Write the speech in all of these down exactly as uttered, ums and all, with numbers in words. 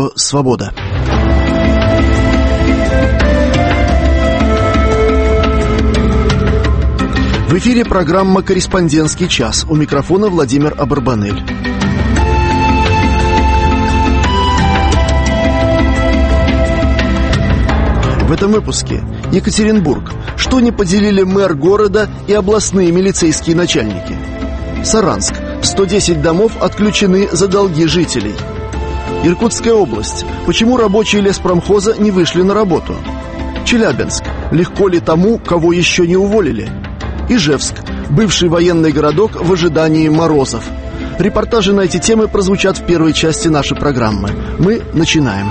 Радио «Свобода». В эфире программа «Корреспондентский час». У микрофона Владимир Абарбанель. В этом выпуске Екатеринбург. Что не поделили мэр города и областные милицейские начальники? Саранск. сто десять домов отключены за долги жителей. Иркутская область. Почему рабочие леспромхоза не вышли на работу? Челябинск. Легко ли тому, кого еще не уволили? Ижевск. Бывший военный городок в ожидании морозов. Репортажи на эти темы прозвучат в первой части нашей программы. Мы начинаем.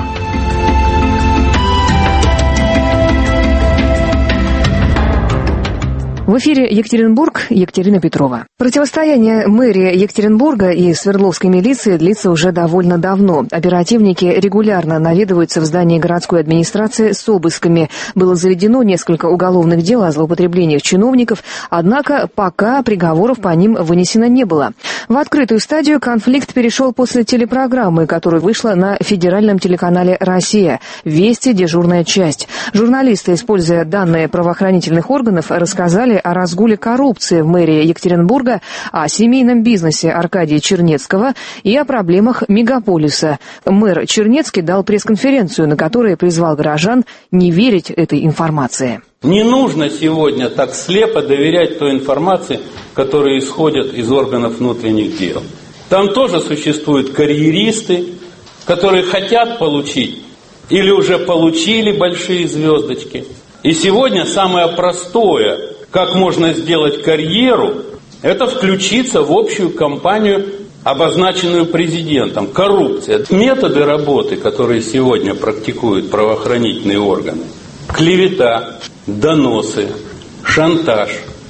В эфире Екатеринбург, Екатерина Петрова. Противостояние мэрии Екатеринбурга и Свердловской милиции длится уже довольно давно. Оперативники регулярно наведываются в здание городской администрации с обысками. Было заведено несколько уголовных дел о злоупотреблениях чиновников, однако пока приговоров по ним вынесено не было. В открытую стадию конфликт перешел после телепрограммы, которая вышла на федеральном телеканале «Россия». «Вести. Дежурная часть». Журналисты, используя данные правоохранительных органов, рассказали о разгуле коррупции в мэрии Екатеринбурга, о семейном бизнесе Аркадия Чернецкого и о проблемах мегаполиса. Мэр Чернецкий дал пресс-конференцию, на которой призвал горожан не верить этой информации. Не нужно сегодня так слепо доверять той информации, которая исходит из органов внутренних дел. Там тоже существуют карьеристы, которые хотят получить или уже получили большие звездочки. И сегодня самое простое, как можно сделать карьеру, это включиться в общую кампанию, обозначенную президентом. Коррупция. Методы работы, которые сегодня практикуют правоохранительные органы. Клевета, доносы, шантаж,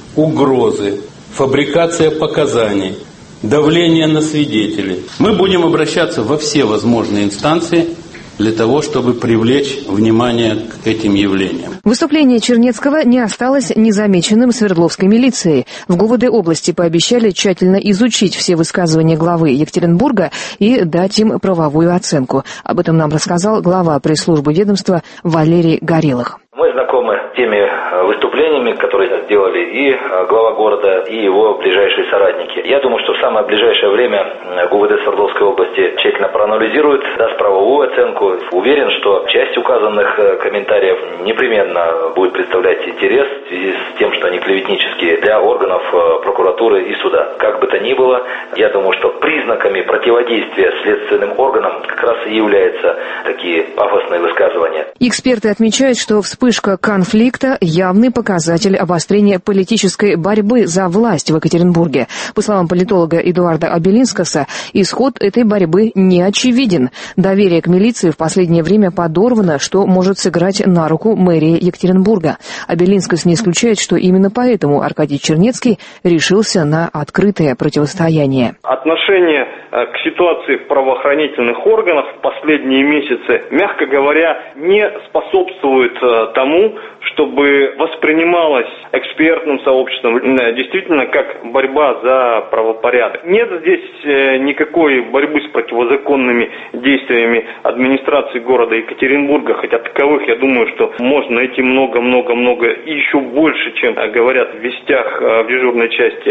угрозы, фабрикация показаний, давление на свидетелей. Мы будем обращаться во все возможные инстанции для того, чтобы привлечь внимание к этим явлениям. Выступление Чернецкого не осталось незамеченным Свердловской милицией. В ГУВД области пообещали тщательно изучить все высказывания главы Екатеринбурга и дать им правовую оценку. Об этом нам рассказал глава пресс-службы ведомства Валерий Горелых. Мы знакомы с теми выступлениями, которые сделали и глава города, и его ближайшие соратники. Я думаю, что в самое ближайшее время ГУВД Свердловской области тщательно проанализирует, даст правовую оценку. Уверен, что часть указанных комментариев непременно будет представлять интерес в связи с тем, что они клеветнические для органов прокуратуры и суда. Как бы то ни было, я думаю, что признаками противодействия следственным органам как раз и являются такие пафосные высказывания. Эксперты отмечают, что вспышка конфликта – явный показатель обострения политической борьбы за власть в Екатеринбурге. По словам политолога Эдуарда Абелинскаса, исход этой борьбы не очевиден. Доверие к милиции в последнее время подорвано, что может сыграть на руку мэрии Екатеринбурга. Абелинскас не исключает, что именно поэтому Аркадий Чернецкий решился на открытое противостояние. Отношение к ситуации в правоохранительных органах в последние месяцы, мягко говоря, не способствует тому, чтобы воспринималось экспертным сообществом действительно как борьба за правопорядок. Нет здесь никакой борьбы с противозаконными действиями администрации города Екатеринбурга, хотя таковых, я думаю, что можно найти много-много-много и еще больше, чем говорят в вестях в дежурной части.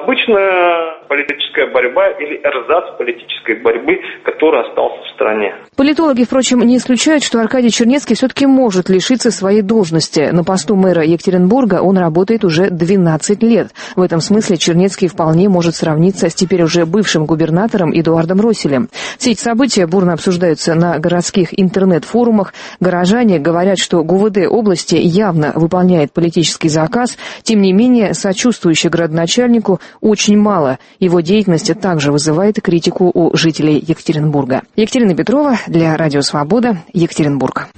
Обычно политическая борьба или эрзац политической борьбы, который остался в стране. Политологи, впрочем, не исключают, что Аркадий Чернецкий все-таки может лишиться своей должности. На посту мэра Екатеринбурга он работает уже двенадцать лет. В этом смысле Чернецкий вполне может сравниться с теперь уже бывшим губернатором Эдуардом Росселем. Все эти события бурно обсуждаются на городских интернет-форумах. Горожане говорят, что ГУВД области явно выполняет политический заказ. Тем не менее, сочувствующих градоначальнику очень мало. Его деятельность также вызывает критику у жителей Екатеринбурга. Екатерина Петрова для Радио Свобода, Екатеринбург.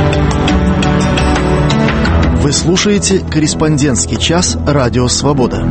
Вы слушаете «Корреспондентский час» Радио Свобода.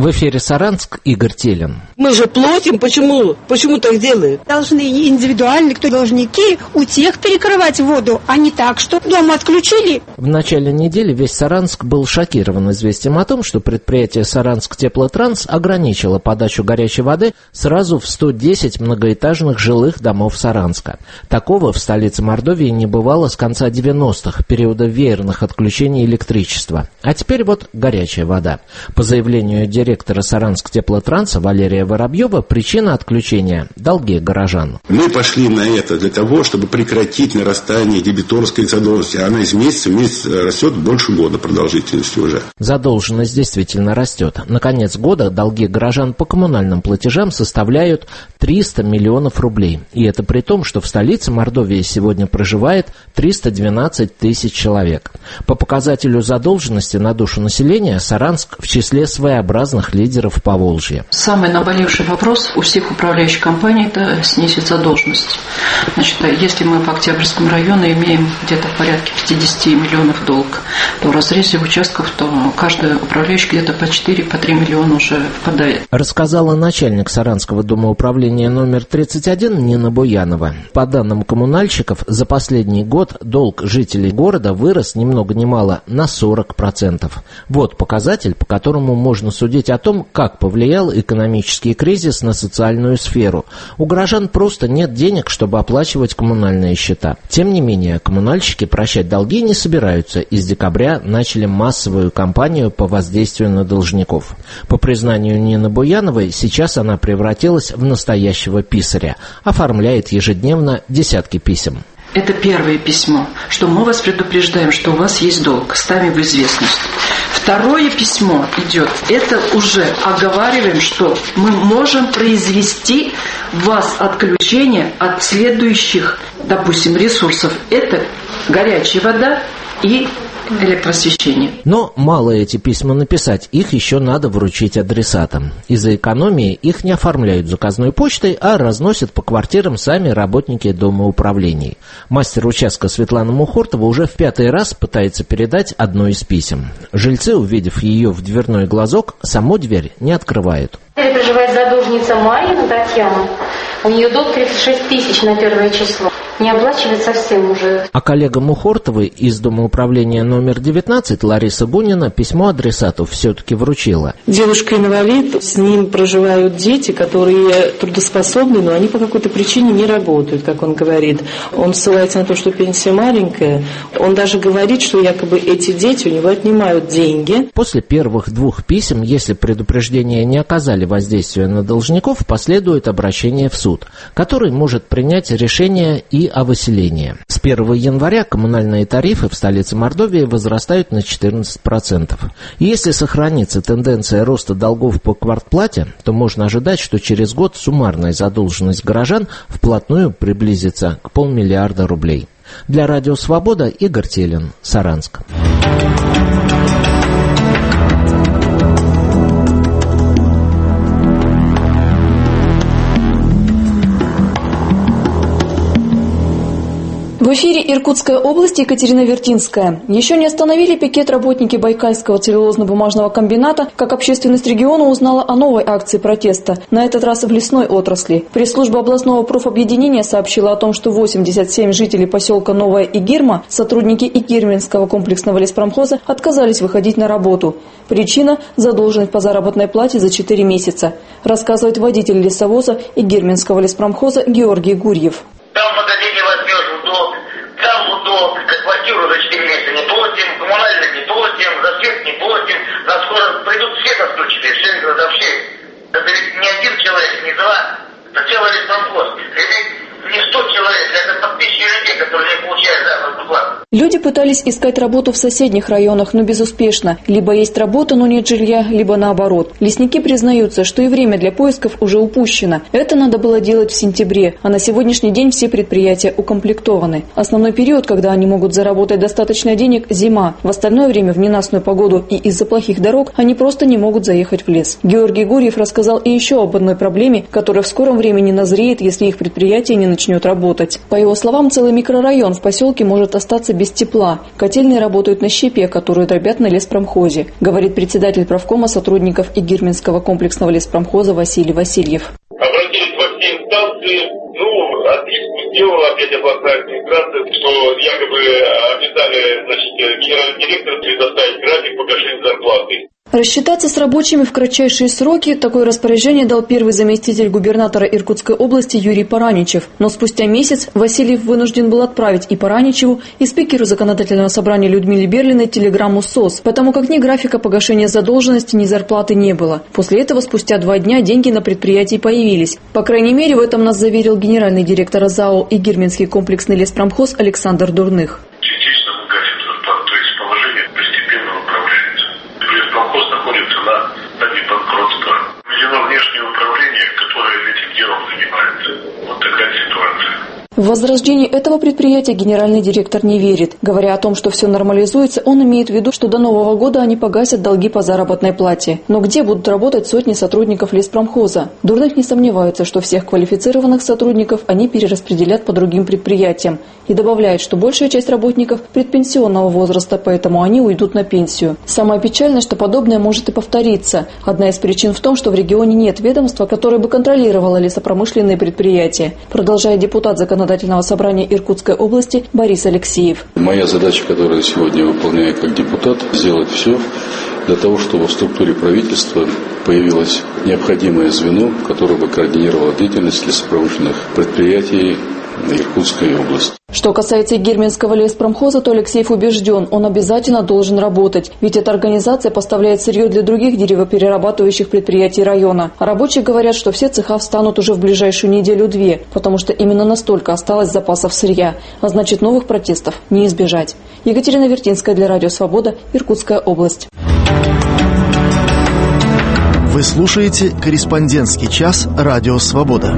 В эфире Саранск, Игорь Телин. Мы же платим, почему, почему так делают? Должны индивидуально, кто должники, у тех перекрывать воду, а не так, что дом отключили. В начале недели весь Саранск был шокирован известием о том, что предприятие «Саранск Теплотранс» ограничило подачу горячей воды сразу в сто десять многоэтажных жилых домов Саранска. Такого в столице Мордовии не бывало с конца девяностых, периода веерных отключений электричества. А теперь вот горячая вода. По заявлению директора Саранск Теплотранса Валерия Воробьева, причина отключения – долги горожан. Мы пошли на это для того, чтобы прекратить нарастание дебиторской задолженности. Она из месяца в месяц растет больше года продолжительности уже. Задолженность действительно растет. На конец года долги горожан по коммунальным платежам составляют триста миллионов рублей. И это при том, что в столице Мордовии сегодня проживает триста двенадцать тысяч человек. По показателю задолженности на душу населения Саранск в числе своеобразных лидеров Поволжья. Самый наболевший вопрос у всех управляющих компаний – это снизить задолженность. Значит, если мы по Октябрьскому району имеем где-то в порядке пятьдесят миллионов долг, то в разрезе участков, то каждый управляющий где-то по четыре, по три миллиона уже впадает. Рассказала начальник Саранского домоуправления номер тридцать один Нина Буянова. По данным коммунальщиков, за последний год долг жителей города вырос ни много ни мало на сорок процентов. Вот показатель, по которому можно судить о том, как повлиял экономический кризис на социальную сферу. У горожан просто нет денег, чтобы оплачивать коммунальные счета. Тем не менее, коммунальщики прощать долги не собираются и с декабря начали массовую кампанию по воздействию на должников. По признанию Нины Буяновой, сейчас она превратилась в настоящего писаря. Оформляет ежедневно десятки писем. Это первое письмо, что мы вас предупреждаем, что у вас есть долг, ставим в известность. Второе письмо идет, это уже оговариваем, что мы можем произвести вас отключение от следующих, допустим, ресурсов. Это горячая вода и электросвещение. Но мало эти письма написать, их еще надо вручить адресатам. Из-за экономии их не оформляют заказной почтой, а разносят по квартирам сами работники домоуправлений. Мастер участка Светлана Мухортова уже в пятый раз пытается передать одно из писем. Жильцы, увидев ее в дверной глазок, саму дверь не открывают. Проживает задолжница Марина Татьяна. У нее долг тридцать шесть тысяч на первое число. Не оплачивает совсем уже. А коллега Мухортовой из домоуправления номер девятнадцать Лариса Бунина письмо адресату все-таки вручила. Девушка инвалид, с ним проживают дети, которые трудоспособны, но они по какой-то причине не работают, как он говорит. Он ссылается на то, что пенсия маленькая. Он даже говорит, что якобы эти дети у него отнимают деньги. После первых двух писем, если предупреждения не оказали воздействия на должников, последует обращение в суд, который может принять решение и о выселении. С первого января коммунальные тарифы в столице Мордовии возрастают на четырнадцать процентов. И если сохранится тенденция роста долгов по квартплате, то можно ожидать, что через год суммарная задолженность горожан вплотную приблизится к полмиллиарда рублей. Для Радио Свобода Игорь Телин, Саранск. В эфире Иркутская область, Екатерина Вертинская. Еще не остановили пикет работники Байкальского целлюлозно-бумажного комбината, как общественность региона узнала о новой акции протеста, на этот раз в лесной отрасли. Пресс-служба областного профобъединения сообщила о том, что восемьдесят семь жителей поселка Новая Игирма, сотрудники Игирминского комплексного леспромхоза, отказались выходить на работу. Причина – задолженность по заработной плате за четыре месяца, рассказывает водитель лесовоза Игирминского леспромхоза Георгий Гурьев. Там в магазине возьмешь в долг, там в долг, квартиру за четыре месяца не платим, коммунальные не платим, за свет не платим, нас скоро придут все отключили, все вообще. Это ведь не один человек, не два, это целый леспромхоз. Это не сто человек, это по тысяче людей, которые не получают заработную плату. Люди пытались искать работу в соседних районах, но безуспешно. Либо есть работа, но нет жилья, либо наоборот. Лесники признаются, что и время для поисков уже упущено. Это надо было делать в сентябре, а на сегодняшний день все предприятия укомплектованы. Основной период, когда они могут заработать достаточно денег – зима. В остальное время в ненастную погоду и из-за плохих дорог они просто не могут заехать в лес. Георгий Гурьев рассказал и еще об одной проблеме, которая в скором времени назреет, если их предприятие не начнет работать. По его словам, целый микрорайон в поселке может остаться без без тепла. Котельные работают на щепе, которую дробят на леспромхозе, говорит председатель правкома сотрудников Игирминского комплексного леспромхоза Василий Васильев. Обратились во все инстанции, ну, отписку сделала опять областная администрация, что якобы обязали, значит, генеральный директор предоставить график погашения зарплаты. Рассчитаться с рабочими в кратчайшие сроки – такое распоряжение дал первый заместитель губернатора Иркутской области Юрий Параничев. Но спустя месяц Васильев вынужден был отправить и Параничеву, и спикеру законодательного собрания Людмиле Берлиной телеграмму СОС, потому как ни графика погашения задолженности, ни зарплаты не было. После этого спустя два дня деньги на предприятии появились. По крайней мере, в этом нас заверил генеральный директор ЗАО «Игирминский комплексный леспромхоз» Александр Дурных. В возрождение этого предприятия генеральный директор не верит. Говоря о том, что все нормализуется, он имеет в виду, что до Нового года они погасят долги по заработной плате. Но где будут работать сотни сотрудников леспромхоза? Дурных не сомневается, что всех квалифицированных сотрудников они перераспределят по другим предприятиям. И добавляет, что большая часть работников предпенсионного возраста, поэтому они уйдут на пенсию. Самое печальное, что подобное может и повториться. Одна из причин в том, что в регионе нет ведомства, которое бы контролировало лесопромышленные предприятия. Продолжает депутат законодательного собрания Иркутской области Борис Алексеев. Моя задача, которую я сегодня выполняю как депутат, сделать все для того, чтобы в структуре правительства появилось необходимое звено, которое бы координировало деятельность лесопромышленных предприятий Иркутской области. Что касается Игирминского леспромхоза, то Алексеев убежден, он обязательно должен работать, ведь эта организация поставляет сырье для других деревоперерабатывающих предприятий района. А рабочие говорят, что все цеха встанут уже в ближайшую неделю-две, потому что именно настолько осталось запасов сырья, а значит новых протестов не избежать. Екатерина Вертинская для Радио Свобода, Иркутская область. Вы слушаете «Корреспондентский час» Радио Свобода.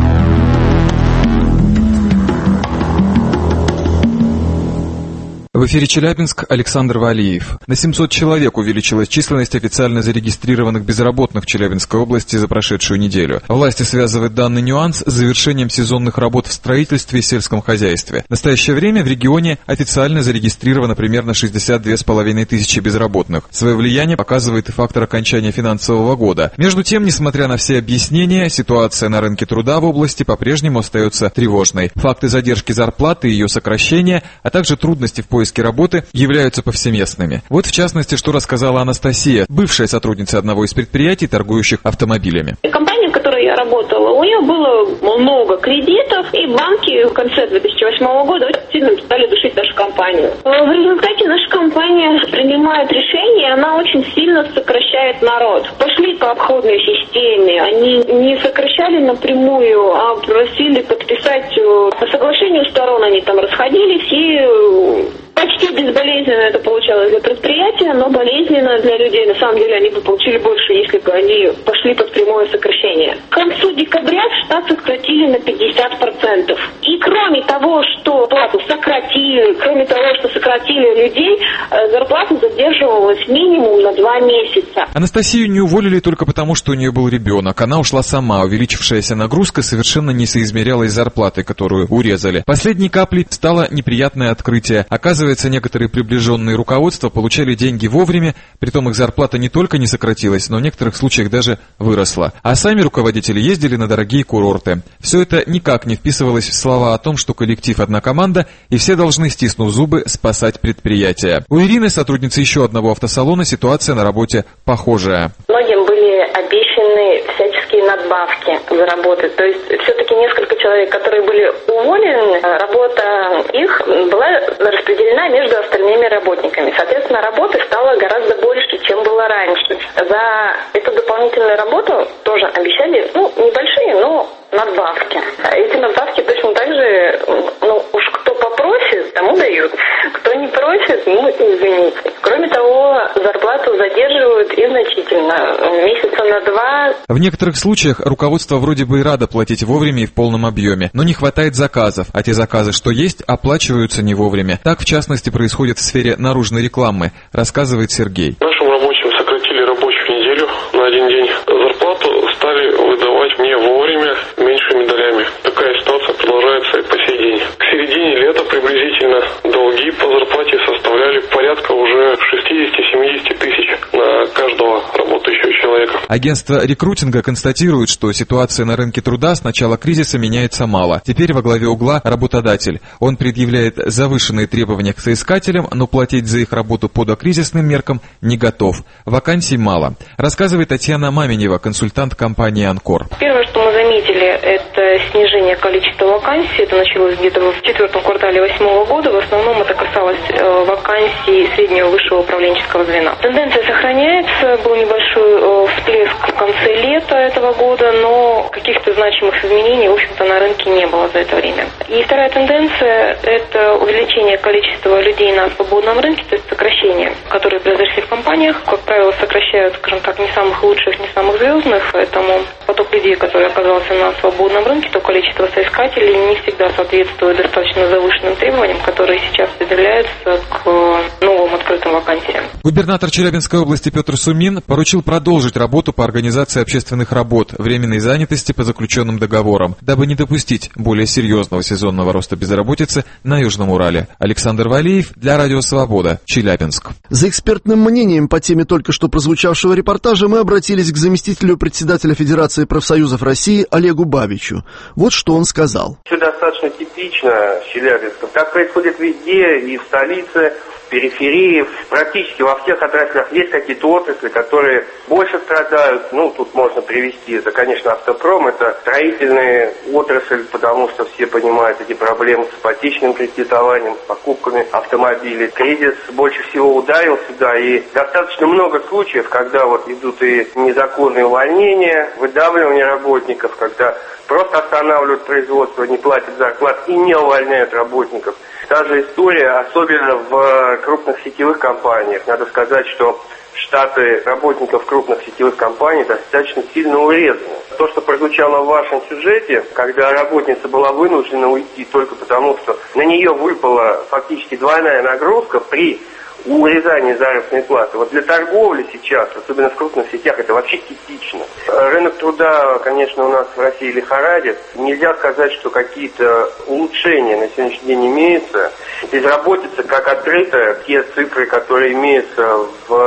В эфире Челябинск, Александр Валиев. На семьсот человек увеличилась численность официально зарегистрированных безработных в Челябинской области за прошедшую неделю. Власти связывают данный нюанс с завершением сезонных работ в строительстве и сельском хозяйстве. В настоящее время в регионе официально зарегистрировано примерно шестьдесят две с половиной тысячи безработных. Свое влияние показывает и фактор окончания финансового года. Между тем, несмотря на все объяснения, ситуация на рынке труда в области по-прежнему остается тревожной. Факты задержки зарплаты и ее сокращения, а также трудности в поиске работы являются повсеместными. Вот в частности, что рассказала Анастасия, бывшая сотрудница одного из предприятий, торгующих автомобилями. Компания, в которой я работала, у нее было много кредитов, и банки в конце две тысячи восьмого года очень сильно стали душить нашу компанию. В результате наша компания принимает решение, она очень сильно сокращает народ. Пошли по обходной системе, они не сокращали напрямую, а просили подписать соглашение сторон, они там расходились и... Почти безболезненно это получалось для предприятия, но болезненно для людей. На самом деле они бы получили больше, если бы они пошли под прямое сокращение. К концу декабря штат сократили на пятьдесят процентов. И кроме того, что плату сократили, кроме того, что сократили людей, зарплата задерживалась минимум на два месяца. Анастасию не уволили только потому, что у нее был ребенок. Она ушла сама. Увеличившаяся нагрузка совершенно не соизмерялась с зарплатой, которую урезали. Последней каплей стало неприятное открытие. Оказывается, некоторые приближенные руководства получали деньги вовремя, притом их зарплата не только не сократилась, но в некоторых случаях даже выросла. А сами руководители ездили на дорогие курорты. Все это никак не вписывалось в слова о том, что коллектив одна команда, и все должны, стиснув зубы, спасать предприятие. У Ирины, сотрудницы еще одного автосалона, ситуация на работе похожая. Многим были обещаны всяческие надбавки за работу. То есть все-таки несколько человек, которые были уволены, работа их была распределена между остальными работниками. Соответственно, работы стало гораздо больше, чем было раньше. За эту дополнительную работу тоже обещали, ну, небольшие, но надбавки. Эти надбавки точно так же, ну, уж кто попросит, тому дают. Кто не просит, ну, извините. Кроме того, зарплату задерживают и значительно. Месяца на два. В некоторых случаях руководство вроде бы и радо платить вовремя и в полном объеме, но не хватает заказов, а те заказы, что есть, оплачиваются не вовремя. Так, в частности, происходит в сфере наружной рекламы, рассказывает Сергей. Нашим рабочим сократили рабочую неделю на один день. Зарплату стали выдавать мне вовремя, меньшими долями. Такая ситуация продолжается и по сей день. К середине лета приблизительно долги по зарплате Агентство рекрутинга констатирует, что ситуация на рынке труда с начала кризиса меняется мало. Теперь во главе угла работодатель. Он предъявляет завышенные требования к соискателям, но платить за их работу по докризисным меркам не готов. Вакансий мало. Рассказывает Татьяна Маменева, консультант компании «Анкор». Первое, что мы заметили, это снижение количества вакансий. Это началось где-то в четвертом квартале восьмого года. В основном это касалось э, вакансий среднего высшего управленческого звена. Тенденция сохраняется. Был небольшой э, всплеск в конце лета этого года, но каких-то значимых изменений, в общем-то, на рынке не было за это время. И вторая тенденция – это увеличение количества людей на свободном рынке, то есть сокращение, которые произошли в компаниях. Как правило, сокращают, скажем так, не самых лучших, не самых звездных, поэтому поток людей, который оказался на свободном рынке, то количество соискателей не всегда соответствует достаточно завышенным требованиям, которые сейчас предъявляются к новым открытым вакансиям. Губернатор Челябинской области Петр Сумин поручил продолжить работу по организации общественных работ, временной занятости по заключенным договорам, дабы не допустить более серьезного сезонного роста безработицы на Южном Урале. Александр Валиев для Радио Свобода, Челябинск. За экспертным мнением по теме только что прозвучавшего репортажа мы обратились к заместителю председателя Федерации профсоюзов России Олегу Бабичу. Вот что он сказал. Все достаточно типично в Челябинске. Так происходит везде, и в столице, в периферии, практически во всех отраслях есть какие-то отрасли, которые больше страдают. Ну, тут можно привести, это, конечно, автопром, это строительная отрасль, потому что все понимают эти проблемы с ипотечным кредитованием, с покупками автомобилей. Кризис больше всего ударил сюда, и достаточно много случаев, когда вот идут и незаконные увольнения, выдавливание работников, когда просто останавливают производство, не платят зарплат и не увольняют работников. Та же история, особенно в крупных сетевых компаниях. Надо сказать, что штаты работников крупных сетевых компаний достаточно сильно урезаны. То, что прозвучало в вашем сюжете, когда работница была вынуждена уйти только потому, что на нее выпала фактически двойная нагрузка при урезании заработной платы. Вот для торговли сейчас, особенно в крупных сетях, это вообще типично. Рынок труда, конечно, у нас в России лихорадит. Нельзя сказать, что какие-то улучшения на сегодняшний день имеются. Безработица как открытая, те цифры, которые имеются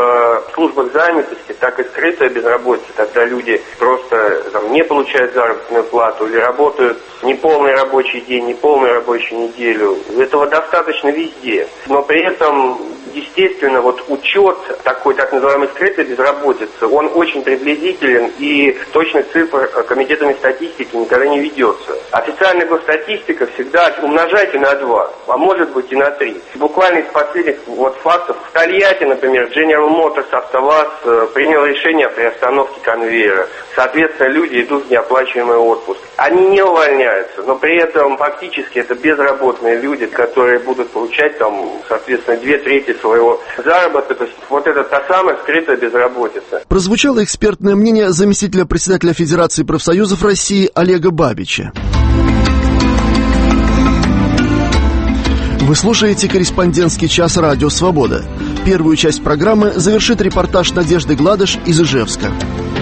в службах занятости, так и скрытая безработица, когда люди просто там, не получают заработную плату или работают неполный рабочий день, неполную рабочую неделю. Этого достаточно везде. Но при этом, естественно, вот учет такой так называемой скрытой безработицы, он очень приблизителен, и точных цифр комитетами статистики никогда не ведется. Официальная госстатистика всегда умножайте на два, а может быть и на три. Буквально из последних вот фактов, в Тольятти, например, General Motors, АвтоВАЗ принял решение о приостановке конвейера. Соответственно, люди идут в неоплачиваемый отпуск. Они не увольняются, но при этом фактически это безработные люди, которые будут получать там, соответственно, две трети своего заработка. То есть вот это та самая скрытая безработица. Прозвучало экспертное мнение заместителя председателя Федерации профсоюзов России Олега Бабича. Вы слушаете «Корреспондентский час» Радио Свобода. Первую часть программы завершит репортаж Надежды Гладыш из Ижевска.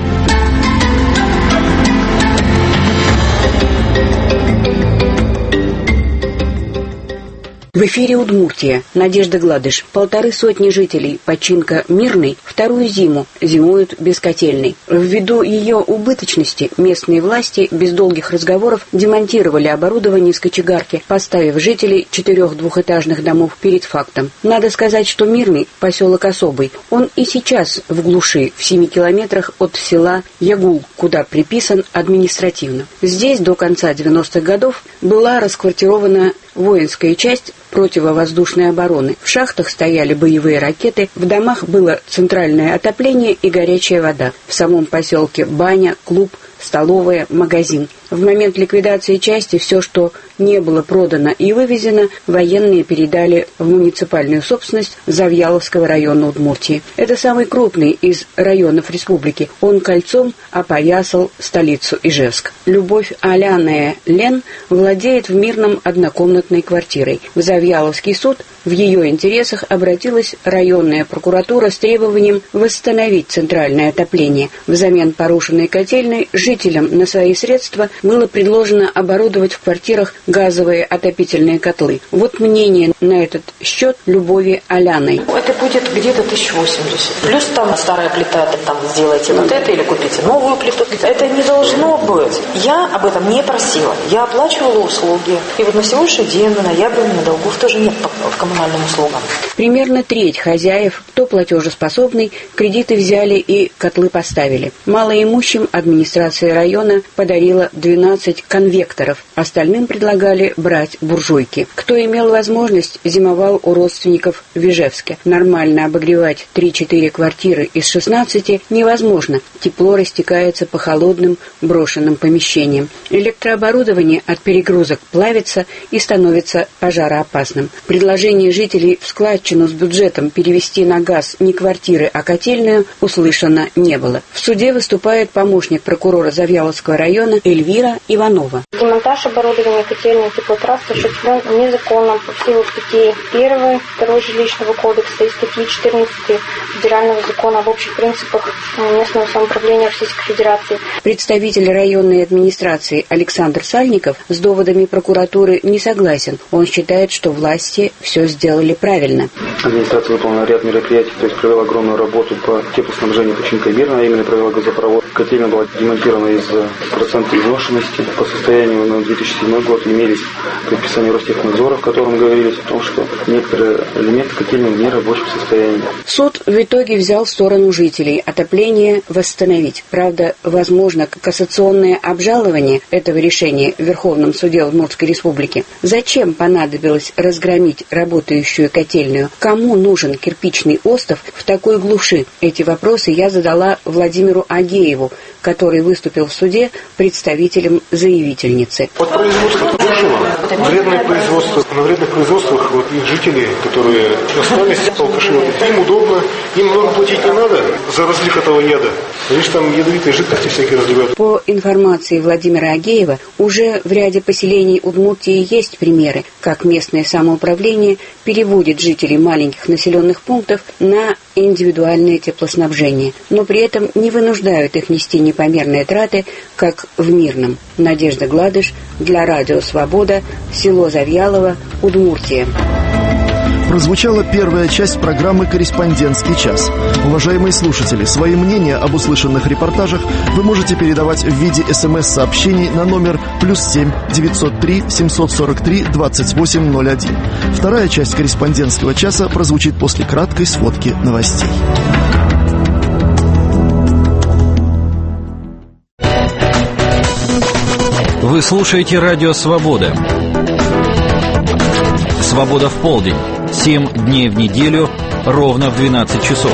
В эфире Удмуртия. Надежда Гладыш. Полторы сотни жителей починка Мирной вторую зиму зимуют без котельной. Ввиду ее убыточности местные власти без долгих разговоров демонтировали оборудование из кочегарки, поставив жителей четырех двухэтажных домов перед фактом. Надо сказать, что Мирный – поселок особый. Он и сейчас в глуши, в семи километрах от села Ягул, куда приписан административно. Здесь до конца девяностых годов была расквартирована воинская часть противовоздушной обороны. В шахтах стояли боевые ракеты, в домах было центральное отопление и горячая вода. В самом поселке баня, клуб, столовая, магазин. В момент ликвидации части все, что не было продано и вывезено, военные передали в муниципальную собственность Завьяловского района Удмуртии. Это самый крупный из районов республики. Он кольцом опоясал столицу Ижевск. Любовь Аляная Лен владеет в Мирном однокомнатной квартирой. В Завьяловский суд в ее интересах обратилась районная прокуратура с требованием восстановить центральное отопление. Взамен порушенной котельной жителям на свои средства было предложено оборудовать в квартирах газовые отопительные котлы. Вот мнение на этот счет Любови Аляной. Это будет где-то тысяча восемьдесят. Плюс там старая плита, это там сделайте вот это или купите новую плиту. Это не должно быть. Я об этом не просила. Я оплачивала услуги. И вот на сегодняшний день, на ноябрь, у меня долгов тоже нет по коммунальным услугам. Примерно треть хозяев, кто платежеспособный, кредиты взяли и котлы поставили. Малоимущим администрация района подарила двенадцать конвекторов. Остальным предлагали брать буржуйки. Кто имел возможность, зимовал у родственников в Ижевске. Нормально обогревать три-четыре квартиры из шестнадцати невозможно. Тепло растекается по холодным брошенным помещениям. Электрооборудование от перегрузок плавится и становится пожароопасным. Предложение жителей в складчину с бюджетом перевести на газ не квартиры, а котельную услышано не было. В суде выступает помощник прокурора Завьяловского района Эльвира Иванова. Демонтаж оборудования котельной теплотрасс осуществлен незаконно по силу статьи первой, второй жилищного кодекса и статьи четырнадцатой Федерального закона об общих принципах местного самоуправления Российской Федерации. Представитель районной администрации Александр Сальников с доводами прокуратуры не согласен. Он считает, что власти все сделали правильно. Администрация выполнила ряд мероприятий, то есть провела огромную работу по теплоснабжению починка Мирна, а именно провела газопровод. Котельная была демонтирована из-за процента изношенности. По состоянию на две тысячи седьмой год имелись предписания Ростехнадзора, в котором говорилось о том, что некоторые элементы котельной в нерабочем состоянии. Суд в итоге взял сторону жителей. Отопление восстановить. Правда, возможно кассационное обжалование этого решения в Верховном суде Удмуртской Республики. Зачем понадобилось разгромить работающую котельную? Кому нужен кирпичный остров в такой глуши? Эти вопросы я задала Владимиру Агееву, который выступил в суде представителем заявительницы. Вот производство Тушева, вредное производство. На вредных производствах вот их жители, которые остались, алкаши, им удобно, им много платить не надо за разлив этого яда. Они же там ядовитые жидкости всякие разливают. По информации Владимира Агеева, уже в ряде поселений Удмуртии есть примеры, как местное самоуправление переводит жителей маленьких населенных пунктов на индивидуальное теплоснабжение, но при этом не вынуждают их нести непомерные траты, как в Мирном. Надежда Гладыш для Радио Свобода, село Завьялово, Удмуртия. Прозвучала первая часть программы «Корреспондентский час». Уважаемые слушатели, свои мнения об услышанных репортажах вы можете передавать в виде смс-сообщений на номер плюс семь девятьсот три семьсот сорок три двадцать восемь ноль один. Вторая часть «Корреспондентского часа» прозвучит после краткой сводки новостей. Вы слушаете «Радио Свобода». «Свобода в полдень». Семь дней в неделю, ровно в двенадцать часов.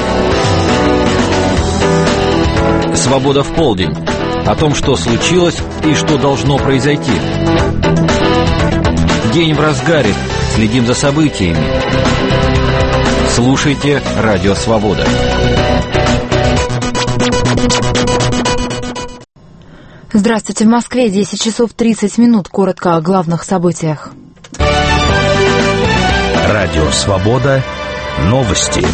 «Свобода в полдень». О том, что случилось и что должно произойти. День в разгаре. Следим за событиями. Слушайте «Радио Свобода». Здравствуйте. В Москве десять часов тридцать минут. Коротко о главных событиях. Радио «Свобода». Новости.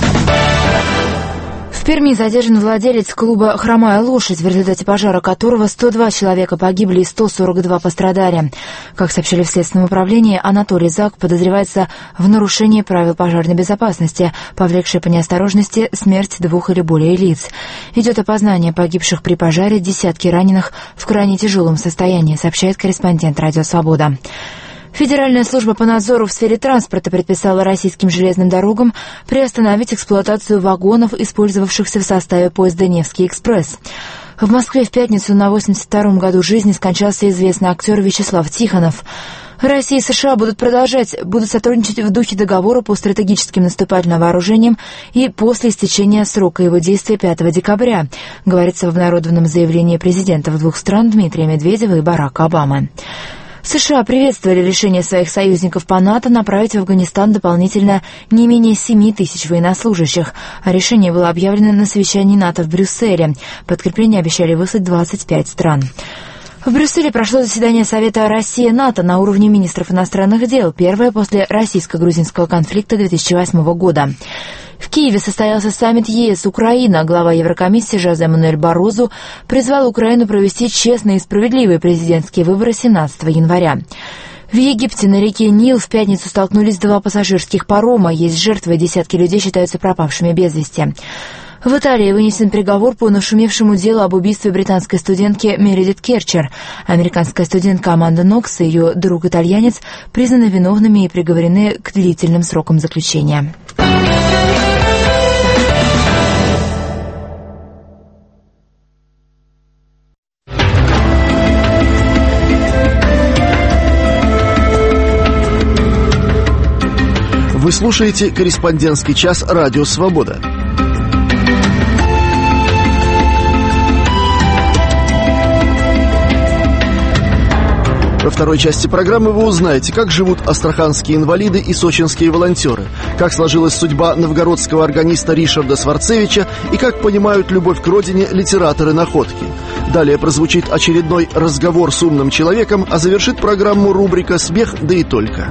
В Перми задержан владелец клуба «Хромая лошадь», в результате пожара которого сто два человека погибли и сто сорок два пострадали. Как сообщили в Следственном управлении, Анатолий Зак подозревается в нарушении правил пожарной безопасности, повлекшей по неосторожности смерть двух или более лиц. Идет опознание погибших при пожаре, десятки раненых в крайне тяжелом состоянии, сообщает корреспондент «Радио Свобода». Федеральная служба по надзору в сфере транспорта предписала российским железным дорогам приостановить эксплуатацию вагонов, использовавшихся в составе поезда «Невский экспресс». В Москве в пятницу на восемьдесят втором году жизни скончался известный актер Вячеслав Тихонов. Россия и США будут продолжать, будут сотрудничать в духе договора по стратегическим наступательным вооружениям и после истечения срока его действия пятого декабря, говорится в обнародованном заявлении президентов двух стран Дмитрия Медведева и Барака Обамы. США приветствовали решение своих союзников по НАТО направить в Афганистан дополнительно не менее семи тысяч военнослужащих. Решение было объявлено на совещании НАТО в Брюсселе. Подкрепление обещали выслать двадцать пять стран. В Брюсселе прошло заседание Совета Россия-НАТО на уровне министров иностранных дел, первое после российско-грузинского конфликта две тысячи восьмого года. В Киеве состоялся саммит ЕС-Украина. Глава Еврокомиссии Жозе Мануэль Баррозу призвал Украину провести честные и справедливые президентские выборы семнадцатого января. В Египте на реке Нил в пятницу столкнулись два пассажирских парома. Есть жертвы, десятки людей считаются пропавшими без вести. В Италии вынесен приговор по нашумевшему делу об убийстве британской студентки Мередит Керчер. Американская студентка Аманда Нокс и ее друг-итальянец признаны виновными и приговорены к длительным срокам заключения. Вы слушаете «Корреспондентский час» Радио «Свобода». Во второй части программы вы узнаете, как живут астраханские инвалиды и сочинские волонтеры, как сложилась судьба новгородского органиста Ришарда Сварцевича и как понимают любовь к родине литераторы находки. Далее прозвучит очередной разговор с умным человеком, а завершит программу рубрика «Смех, да и только».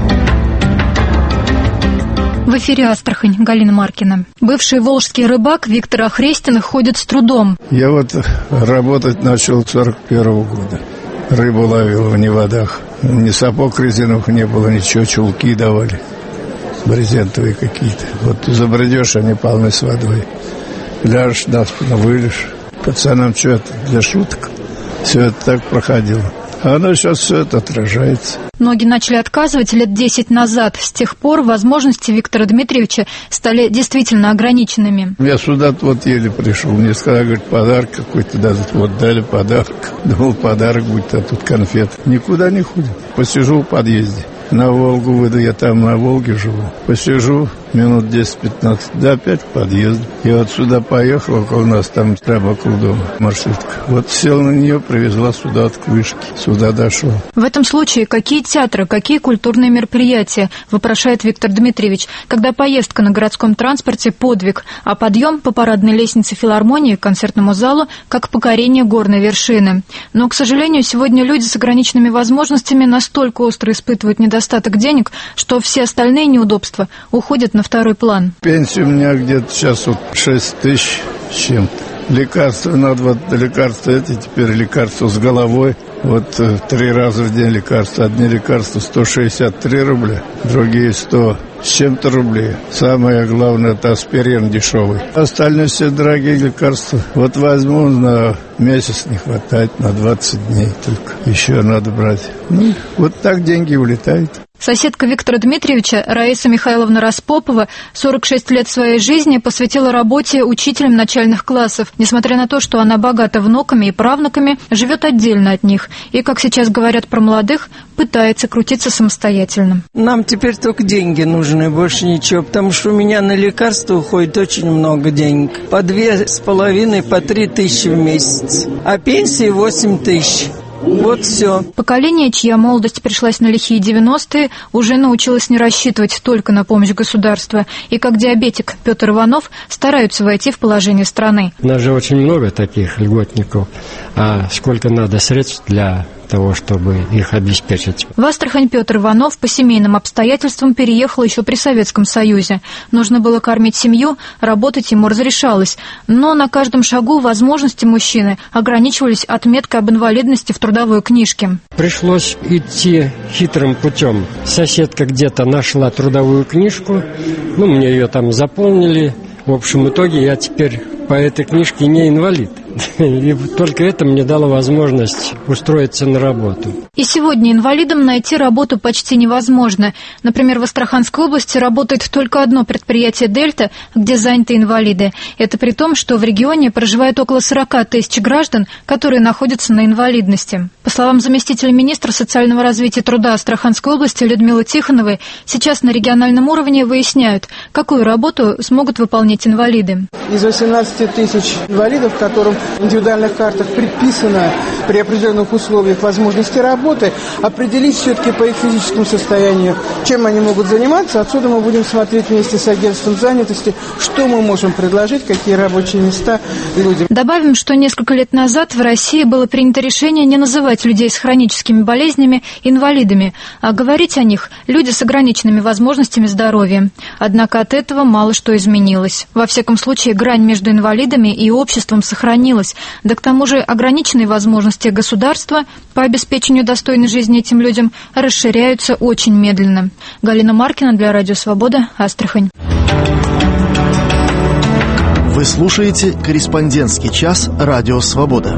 В эфире Астрахань, Галина Маркина. Бывший волжский рыбак Виктор Охрестин ходит с трудом. Я вот работать начал с сорок первого года. Рыбу ловил в неводах. Ни сапог резиновых не было, ничего, чулки давали. Брезентовые какие-то. Вот забредешь, они полны с водой. Ляжешь на спину, вылешь. Пацанам что это для шуток. Все это так проходило. А оно сейчас все это отражается. Многие начали отказывать лет десять назад. С тех пор возможности Виктора Дмитриевича стали действительно ограниченными. Я сюда вот еле пришел. Мне сказали, говорит, подарок какой-то дадут. Вот дали подарок. Думал, подарок будет, а тут конфет. Никуда не ходим. Посижу в подъезде. На Волгу выйду, я там на Волге живу. Посижу минут десять-пятнадцать, да опять в подъезд. Я вот сюда поехал, около нас там прямо около дома маршрутка. Вот сел на нее, привезла сюда от вышки, сюда дошел. В этом случае какие театры, какие культурные мероприятия, вопрошает Виктор Дмитриевич, когда поездка на городском транспорте – подвиг, а подъем по парадной лестнице филармонии к концертному залу – как покорение горной вершины. Но, к сожалению, сегодня люди с ограниченными возможностями настолько остро испытывают недостаток денег, что все остальные неудобства уходят на второй план. Пенсия у меня где-то сейчас вот шесть тысяч с чем-то. Лекарства надо, вот лекарства эти, теперь лекарства с головой. Вот э, три раза в день лекарства. Одни лекарства сто шестьдесят три рубля, другие сто с чем-то рублей. Самое главное, это аспирин дешевый. Остальные все дорогие лекарства. Вот возьму, на месяц не хватает, на двадцать дней только. Еще надо брать. Ну, вот так деньги улетают. Соседка Виктора Дмитриевича, Раиса Михайловна Распопова, сорок шесть лет своей жизни посвятила работе учителем начальных классов. Несмотря на то, что она богата внуками и правнуками, живет отдельно от них. И, как сейчас говорят про молодых, пытается крутиться самостоятельно. Нам теперь только деньги нужны, больше ничего, потому что у меня на лекарства уходит очень много денег. По две с половиной, по три тысячи в месяц. А пенсии восемь тысяч. Вот все. Поколение, чья молодость пришлась на лихие девяностые, уже научилось не рассчитывать только на помощь государства. И как диабетик Петр Иванов стараются войти в положение страны. У нас же очень много таких льготников. А сколько надо средств для того, чтобы их обеспечить. В Астрахань Петр Иванов по семейным обстоятельствам переехал еще при Советском Союзе. Нужно было кормить семью, работать ему разрешалось. Но на каждом шагу возможности мужчины ограничивались отметкой об инвалидности в трудовой книжке. Пришлось идти хитрым путем. Соседка где-то нашла трудовую книжку, ну, мне ее там заполнили. В общем итоге я теперь по этой книжке не инвалид. И только это мне дало возможность устроиться на работу. И сегодня инвалидам найти работу почти невозможно. Например, в Астраханской области работает только одно предприятие «Дельта», где заняты инвалиды. Это при том, что в регионе проживает около сорок тысяч граждан, которые находятся на инвалидности. По словам заместителя министра социального развития труда Астраханской области Людмилы Тихоновой, сейчас на региональном уровне выясняют, какую работу смогут выполнять инвалиды. Из восемнадцати тысяч инвалидов, которым в индивидуальных картах предписано при определенных условиях возможности работы, определить все-таки по их физическому состоянию, чем они могут заниматься. Отсюда мы будем смотреть вместе с агентством занятости, что мы можем предложить, какие рабочие места людям. Добавим, что несколько лет назад в России было принято решение не называть людей с хроническими болезнями инвалидами, а говорить о них люди с ограниченными возможностями здоровья. Однако от этого мало что изменилось. Во всяком случае, грань между инвалидами и обществом сохранилась. Да к тому же ограниченные возможности государства по обеспечению достойной жизни этим людям расширяются очень медленно. Галина Маркина для Радио Свобода, Астрахань. Вы слушаете «Корреспондентский час» Радио Свобода.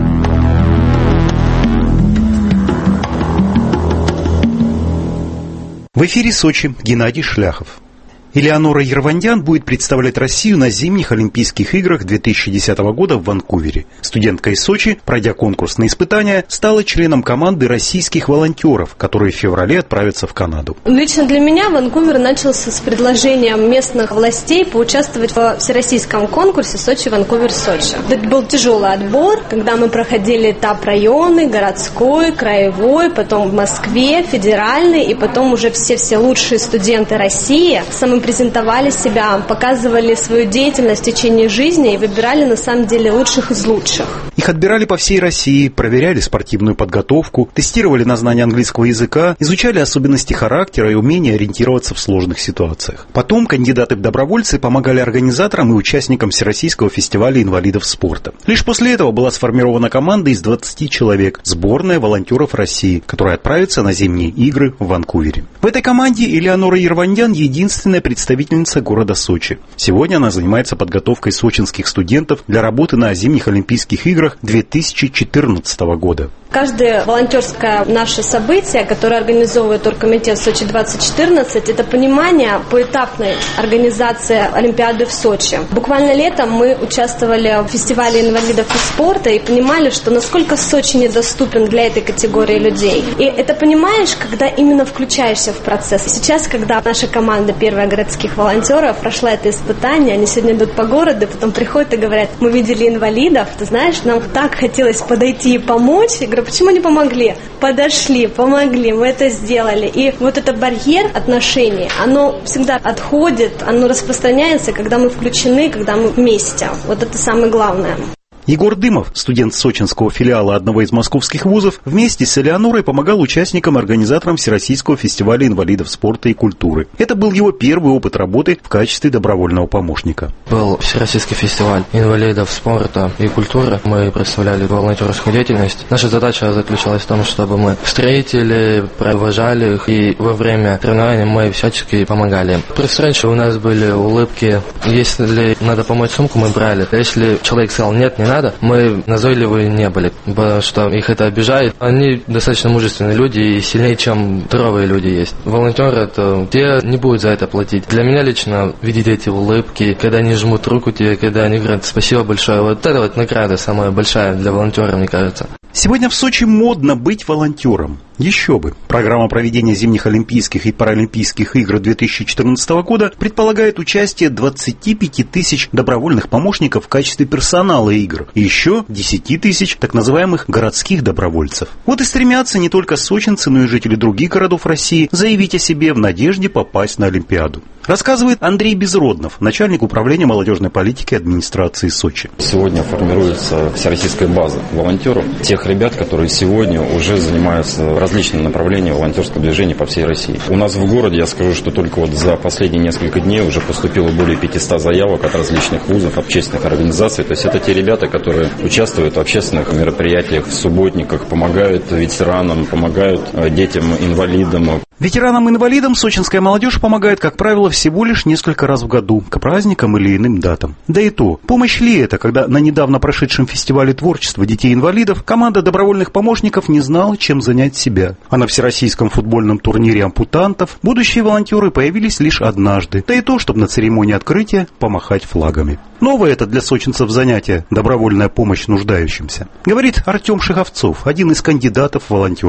В эфире Сочи Геннадий Шляхов. Элеонора Ервандян будет представлять Россию на зимних Олимпийских играх две тысячи десятого года в Ванкувере. Студентка из Сочи, пройдя конкурс на испытания, стала членом команды российских волонтеров, которые в феврале отправятся в Канаду. Лично для меня Ванкувер начался с предложением местных властей поучаствовать в всероссийском конкурсе «Сочи-Ванкувер-Сочи». Это был тяжелый отбор, когда мы проходили этап районный, городской, краевой, потом в Москве, федеральный, и потом уже все-все лучшие студенты России самым презентовали себя, показывали свою деятельность в течение жизни и выбирали на самом деле лучших из лучших. Их отбирали по всей России, проверяли спортивную подготовку, тестировали на знание английского языка, изучали особенности характера и умение ориентироваться в сложных ситуациях. Потом кандидаты в добровольцы помогали организаторам и участникам Всероссийского фестиваля инвалидов спорта. Лишь после этого была сформирована команда из двадцати человек, сборная волонтеров России, которая отправится на зимние игры в Ванкувере. В этой команде Элеонора Ервандян единственная представительница города Сочи. Сегодня она занимается подготовкой сочинских студентов для работы на зимних Олимпийских играх две тысячи четырнадцатого года. Каждое волонтерское наше событие, которое организовывает Оргкомитет Сочи двадцать четырнадцать, это понимание поэтапной организации Олимпиады в Сочи. Буквально летом мы участвовали в фестивале инвалидов и спорта и понимали, что насколько Сочи недоступен для этой категории людей. И это понимаешь, когда именно включаешься в процесс. Сейчас, когда наша команда первая городских волонтеров прошла это испытание, они сегодня идут по городу, потом приходят и говорят: мы видели инвалидов, ты знаешь, нам так хотелось подойти и помочь. Я говорю: почему не помогли? Подошли, помогли, мы это сделали. И вот этот барьер отношений, оно всегда отходит, оно распространяется, когда мы включены, когда мы вместе. Вот это самое главное. Егор Дымов, студент сочинского филиала одного из московских вузов, вместе с Элеонорой помогал участникам и организаторам Всероссийского фестиваля инвалидов спорта и культуры. Это был его первый опыт работы в качестве добровольного помощника. Был Всероссийский фестиваль инвалидов спорта и культуры. Мы представляли волонтерскую деятельность. Наша задача заключалась в том, чтобы мы встретили, провожали их, и во время соревнований мы всячески помогали. При встрече у нас были улыбки. Если надо помочь сумку, мы брали. Если человек сказал: нет, не надо, надо, мы назойливые не были, потому что их это обижает. Они достаточно мужественные люди и сильнее, чем здоровые люди есть. Волонтеры, это те не будут за это платить. Для меня лично видеть эти улыбки, когда они жмут руку тебе, когда они говорят спасибо большое, вот это вот награда самая большая для волонтера, мне кажется. Сегодня в Сочи модно быть волонтером. Еще бы. Программа проведения зимних Олимпийских и Паралимпийских игр две тысячи четырнадцатого года предполагает участие двадцати пяти тысяч добровольных помощников в качестве персонала игр и еще десяти тысяч так называемых городских добровольцев. Вот и стремятся не только сочинцы, но и жители других городов России заявить о себе в надежде попасть на Олимпиаду. Рассказывает Андрей Безроднов, начальник управления молодежной политики администрации Сочи. Сегодня формируется всероссийская база волонтеров, тех ребят, которые сегодня уже занимаются различными волонтерскими волонтерского движения по всей России. У нас в городе, я скажу, что только вот за последние несколько дней уже поступило более пятисот заявок от различных вузов, общественных организаций. То есть это те ребята, которые участвуют в общественных мероприятиях, в субботниках, помогают ветеранам, помогают детям-инвалидам. Ветеранам-инвалидам сочинская молодежь помогает, как правило, всего лишь несколько раз в году, к праздникам или иным датам. Да и то, помощь ли это, когда на недавно прошедшем фестивале творчества детей-инвалидов команда добровольных помощников не знала, чем занять себя. А на всероссийском футбольном турнире ампутантов будущие волонтеры появились лишь однажды. Да и то, чтобы на церемонии открытия помахать флагами. Новое это для сочинцев занятие – добровольная помощь нуждающимся. Говорит Артем Шеховцов, один из кандидатов в волонтеры.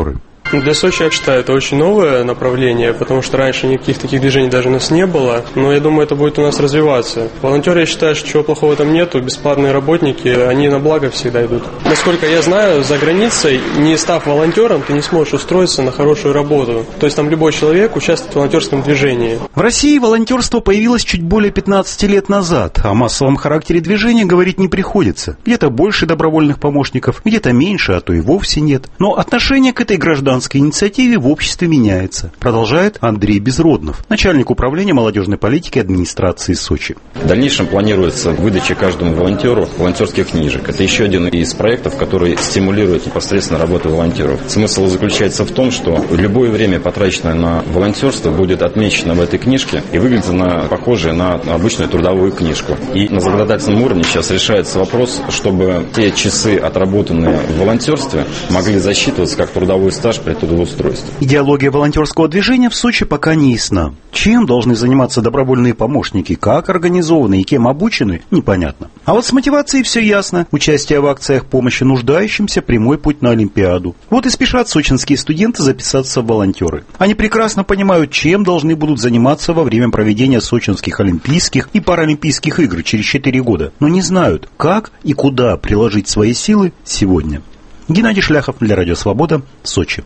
Для Сочи, я считаю, это очень новое направление, потому что раньше никаких таких движений даже у нас не было, но я думаю, это будет у нас развиваться. Волонтеры, я считаю, что чего плохого там нету, бесплатные работники, они на благо всегда идут. Насколько я знаю, за границей, не став волонтером, ты не сможешь устроиться на хорошую работу. То есть там любой человек участвует в волонтерском движении. В России волонтерство появилось чуть более пятнадцати лет назад. О массовом характере движения говорить не приходится. Где-то больше добровольных помощников, где-то меньше, а то и вовсе нет. Но отношение к этой гражданской инициативе в обществе меняется, продолжает Андрей Безроднов, начальник управления молодежной политики администрации Сочи. В дальнейшем планируется выдача каждому волонтеру волонтерских книжек. Это еще один из проектов, который стимулирует непосредственно работу волонтеров. Смысл заключается в том, что любое время, потраченное на волонтерство, будет отмечено в этой книжке и выглядит она похоже на обычную трудовую книжку. И на законодательном уровне сейчас решается вопрос, чтобы те часы, отработанные в волонтерстве, могли засчитываться как трудовой стаж при трудоустройстве. Идеология волонтерского движения в Сочи пока не ясна. Чем должны заниматься добровольные помощники, как организованы и кем обучены, непонятно. А вот с мотивацией все ясно. Участие в акциях помощи нуждающимся – прямой путь на Олимпиаду. Вот и спешат сочинские студенты записаться в волонтеры. Они прекрасно понимают, чем должны будут заниматься во время проведения сочинских Олимпийских и Паралимпийских игр через четыре года, но не знают, как и куда приложить свои силы сегодня. Геннадий Шляхов для Радио Свобода, Сочи.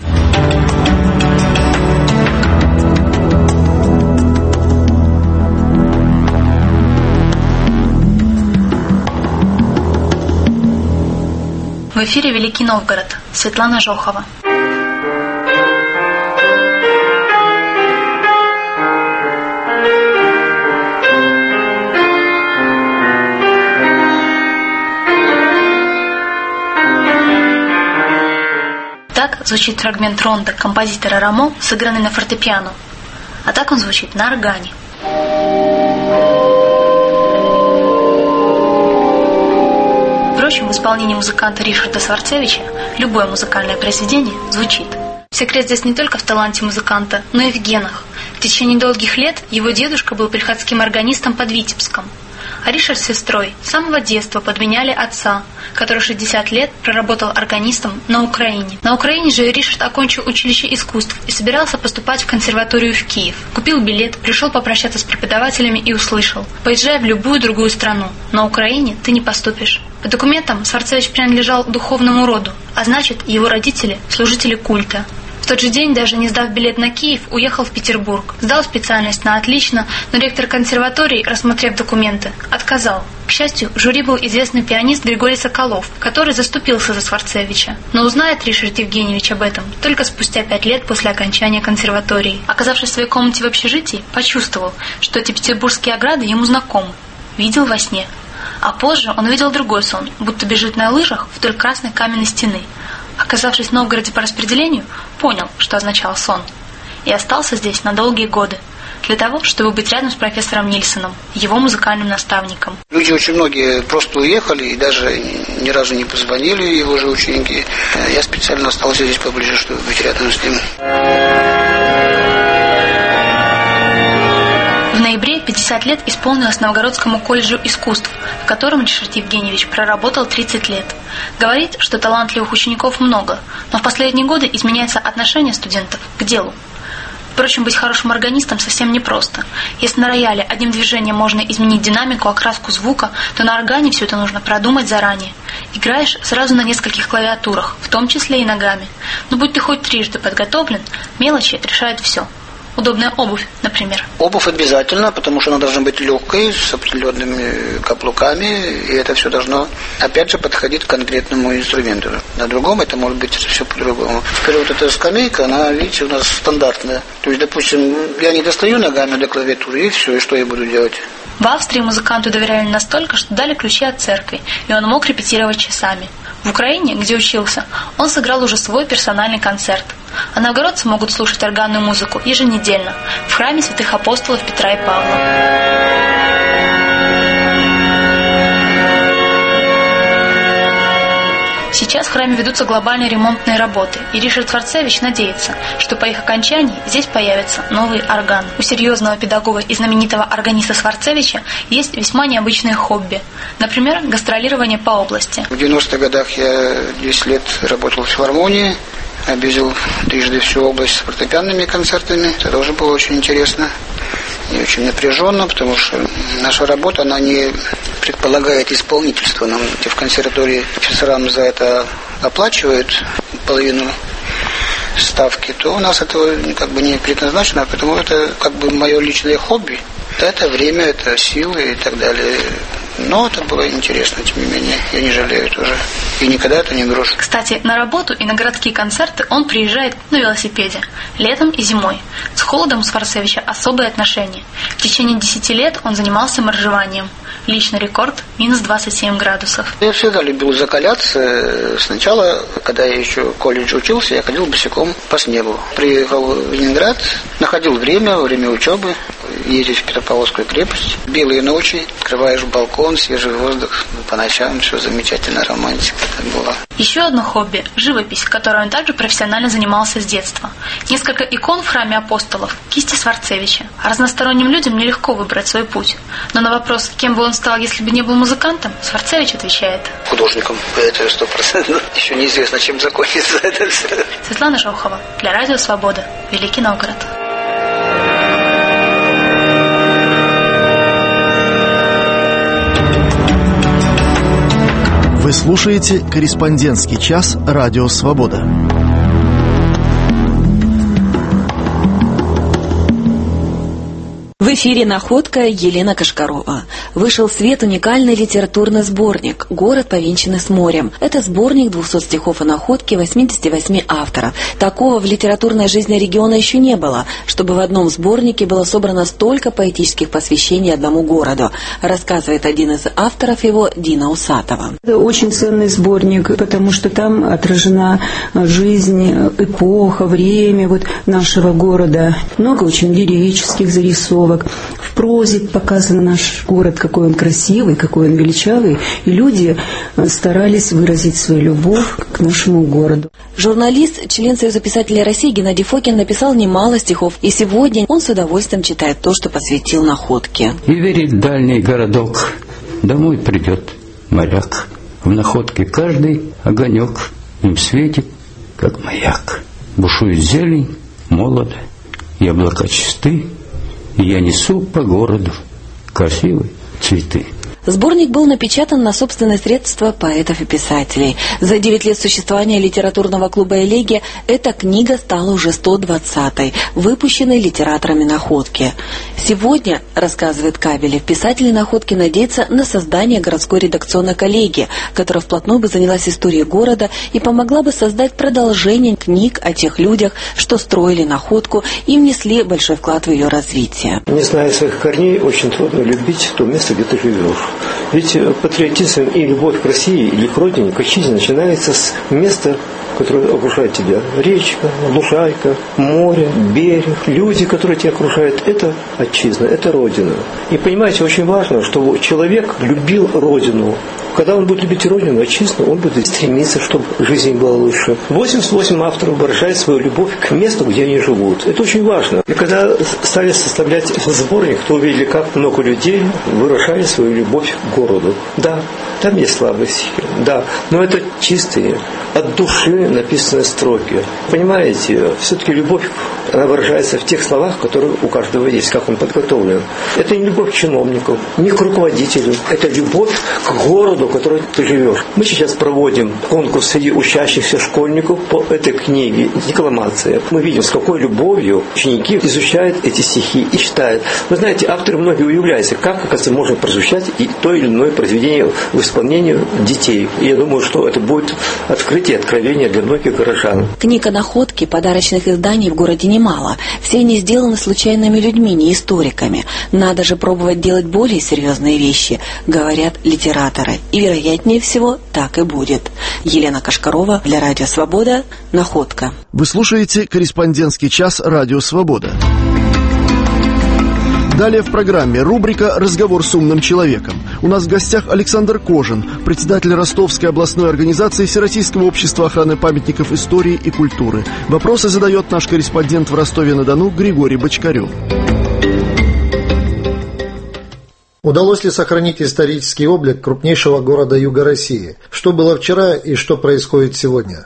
В эфире «Великий Новгород». Светлана Жохова. Так звучит фрагмент ронда композитора Рамо, сыгранный на фортепиано. А так он звучит на органе. Впрочем, в исполнении музыканта Ришарда Сварцевича любое музыкальное произведение звучит. Секрет здесь не только в таланте музыканта, но и в генах. В течение долгих лет его дедушка был приходским органистом под Витебском. А Ришард с сестрой с самого детства подменяли отца, который шестьдесят лет проработал органистом на Украине. На Украине же Ришард окончил училище искусств и собирался поступать в консерваторию в Киев. Купил билет, пришел попрощаться с преподавателями и услышал: «Поезжай в любую другую страну, на Украине ты не поступишь». По документам Сварцевич принадлежал духовному роду, а значит, его родители – служители культа. В тот же день, даже не сдав билет на Киев, уехал в Петербург. Сдал специальность на отлично, но ректор консерватории, рассмотрев документы, отказал. К счастью, в жюри был известный пианист Григорий Соколов, который заступился за Сварцевича. Но узнает Ришард Евгеньевич об этом только спустя пять лет после окончания консерватории. Оказавшись в своей комнате в общежитии, почувствовал, что эти петербургские ограды ему знакомы. Видел во сне. А позже он увидел другой сон, будто бежит на лыжах вдоль красной каменной стены. Оказавшись в Новгороде по распределению, понял, что означал сон. И остался здесь на долгие годы. Для того, чтобы быть рядом с профессором Нильсоном, его музыкальным наставником. Люди очень многие просто уехали и даже ни разу не позвонили, его же ученики. Я специально остался здесь поближе, чтобы быть рядом с ним. В ноябре пятьдесят лет исполнилось Новгородскому колледжу искусств, в котором Ришард Евгеньевич проработал тридцать лет. Говорит, что талантливых учеников много, но в последние годы изменяется отношение студентов к делу. Впрочем, быть хорошим органистом совсем непросто. Если на рояле одним движением можно изменить динамику, окраску звука, то на органе все это нужно продумать заранее. Играешь сразу на нескольких клавиатурах, в том числе и ногами. Но будь ты хоть трижды подготовлен, мелочи решают все. Удобная обувь, например. Обувь обязательно, потому что она должна быть легкой, с определенными каблуками, и это все должно, опять же, подходить к конкретному инструменту. На другом это может быть все по-другому. Теперь вот эта скамейка, она, видите, у нас стандартная. То есть, допустим, я не достаю ногами до клавиатуры, и все, и что я буду делать? В Австрии музыканту доверяли настолько, что дали ключи от церкви, и он мог репетировать часами. В Украине, где учился, он сыграл уже свой персональный концерт. А новгородцы могут слушать органную музыку еженедельно в храме святых апостолов Петра и Павла. Сейчас в храме ведутся глобальные ремонтные работы, и Ришард Сварцевич надеется, что по их окончании здесь появятся новые органы. У серьезного педагога и знаменитого органиста Сварцевича есть весьма необычные хобби. Например, гастролирование по области. В девяностых годах я десять лет работал в филармонии, Объездил трижды всю область с фортепианными концертами. Это тоже было очень интересно и очень напряженно, потому что наша работа, она не предполагает исполнительство. Нам в консерватории профессорам за это оплачивают половину ставки, то у нас этого как бы не предназначено, поэтому это как бы мое личное хобби. Это время, это силы и так далее. Но это было интересно, тем не менее, я не жалею тоже. И никогда это не брошу. Кстати, на работу и на городские концерты он приезжает на велосипеде. Летом и зимой. С холодом у Сварцевича особые отношения. В течение десяти лет он занимался моржеванием. Личный рекорд – минус двадцать семь градусов. Я всегда любил закаляться. Сначала, когда я еще в колледже учился, я ходил босиком по снегу. Приехал в Ленинград, находил время, во время учебы, ездить в Петропавловскую крепость. Белые ночи, открываешь балкон, свежий воздух, по ночам все замечательно, романтика так была. Еще одно хобби – живопись, которой он также профессионально занимался с детства. Несколько икон в храме апостолов – кисти Сварцевича. А разносторонним людям нелегко выбрать свой путь. Но на вопрос, кем бы он стал, если бы не был музыкантом, Сварцевич отвечает: художником. Это сто процентов. Еще неизвестно, чем закончится это все. Светлана Шохова для Радио Свобода, Великий Новгород. Вы слушаете «Корреспондентский час» Радио Свобода. В эфире «Находка», Елена Кашкарова. Вышел в свет уникальный литературный сборник «Город, повенчанный с морем». Это сборник двухсот стихов о находке восьмидесяти восьми авторов. Такого в литературной жизни региона еще не было, чтобы в одном сборнике было собрано столько поэтических посвящений одному городу, рассказывает один из авторов его, Дина Усатова. Это очень ценный сборник, потому что там отражена жизнь, эпоха, время вот нашего города. Много очень лирических зарисовок. В прозе показан наш город, какой он красивый, какой он величавый, и люди старались выразить свою любовь к нашему городу. Журналист, член Союза писателей России Геннадий Фокин написал немало стихов, и сегодня он с удовольствием читает то, что посвятил находке. И верит дальний городок, домой придет моряк. В находке каждый огонек им светит, как маяк. Бушует зелень, молодо, и облака чисты, и я несу по городу красивые цветы. Сборник был напечатан на собственные средства поэтов и писателей. За девять лет существования литературного клуба «Элегия» эта книга стала уже сто двадцатой, выпущенной литераторами находки. Сегодня, рассказывает Кабелев, писатели находки надеются на создание городской редакционной коллегии, которая вплотную бы занялась историей города и помогла бы создать продолжение книг о тех людях, что строили находку и внесли большой вклад в ее развитие. Не зная своих корней, очень трудно любить то место, где ты живешь. Ведь патриотизм и любовь к России или к родине, к отчизне начинается с места, которое окружает тебя. Речка, лужайка, море, берег. Люди, которые тебя окружают, это отчизна, это родина. И понимаете, очень важно, чтобы человек любил родину. Когда он будет любить родину, отчизну, он будет стремиться, чтобы жизнь была лучше. восемьдесят восемь авторов выражают свою любовь к месту, где они живут. Это очень важно. И когда стали составлять сборник, то увидели, как много людей выражали свою любовь к городу. Да, там есть слабости, да, но это чистые, от души написанные строки. Понимаете, все-таки любовь, она выражается в тех словах, которые у каждого есть, как он подготовлен. Это не любовь к чиновнику, не к руководителю, это любовь к городу, в котором ты живешь. Мы сейчас проводим конкурс среди учащихся школьников по этой книге «Декламация». Мы видим, с какой любовью ученики изучают эти стихи и читают. Вы знаете, авторы многие удивляются, как, оказывается, можно прозвучать и то или иное произведение в исполнении детей. И я думаю, что это будет открытие, откровение для многих горожан. Книг о находке, подарочных изданий в городе немало. Все они сделаны случайными людьми, не историками. Надо же пробовать делать более серьезные вещи, говорят литераторы. И, вероятнее всего, так и будет. Елена Кашкарова для Радио Свобода, Находка. Вы слушаете «Корреспондентский час» Радио Свобода. Далее в программе рубрика «Разговор с умным человеком». У нас в гостях Александр Кожин, председатель Ростовской областной организации Всероссийского общества охраны памятников истории и культуры. Вопросы задает наш корреспондент в Ростове-на-Дону Григорий Бочкарев. Удалось ли сохранить исторический облик крупнейшего города Юга России? Что было вчера и что происходит сегодня?